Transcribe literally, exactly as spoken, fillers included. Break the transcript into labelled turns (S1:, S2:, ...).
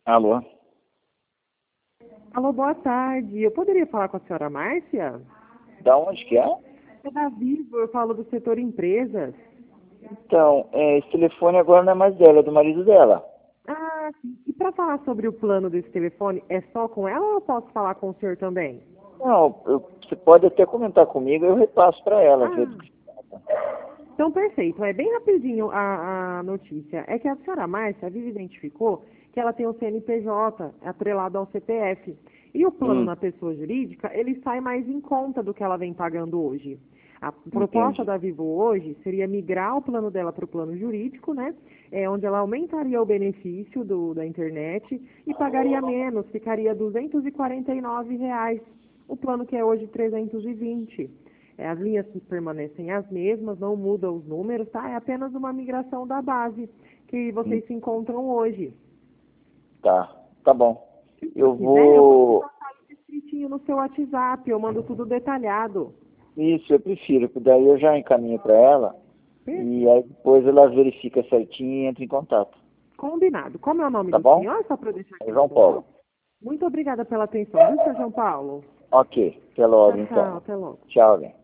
S1: Alô?
S2: Alô, boa tarde. Eu poderia falar com a senhora Márcia?
S1: Da onde que é?
S2: É da Vivo, eu falo do setor empresas.
S1: Então, é, esse telefone agora não é mais dela, é do marido dela.
S2: Ah, sim. E para falar sobre o plano desse telefone, é só com ela ou eu posso falar com o senhor também?
S1: Não, eu- você pode até comentar comigo, eu repasso para ela. Ver do
S2: Ah,
S1: que-
S2: então perfeito. É bem rapidinho a, a notícia. É que a senhora Márcia, a Vivo identificou que ela tem o C N P J atrelado ao C P F. E o plano
S1: Hum,
S2: na pessoa jurídica, ele sai mais em conta do que ela vem pagando hoje. A proposta
S1: entendi.
S2: da Vivo hoje seria migrar o plano dela para o plano jurídico, né? É, onde ela aumentaria o benefício do, da internet e pagaria menos, ficaria duzentos e quarenta e nove reais. O plano que é hoje trezentos e vinte. É, as linhas permanecem as mesmas, não mudam os números, tá? É apenas uma migração da base que
S1: Hum,
S2: vocês se encontram hoje.
S1: tá, tá bom.
S2: Se você
S1: Eu
S2: quiser, eu posso
S1: vou.
S2: passar isso escritinho no seu WhatsApp, eu mando tudo detalhado.
S1: Isso, eu prefiro, porque daí eu já encaminho para ela e
S2: Perfeito.
S1: aí depois ela verifica certinho e entra em contato.
S2: Combinado. Como é o nome
S1: Tá
S2: do
S1: bom?
S2: senhor? Só para eu deixar
S1: É
S2: aqui
S1: João
S2: anotado.
S1: Paulo.
S2: Muito obrigada pela atenção, viu, senhor João Paulo?
S1: Ok, até
S2: Tchau,
S1: logo
S2: tchau.
S1: então.
S2: Até logo.
S1: Tchau, gente.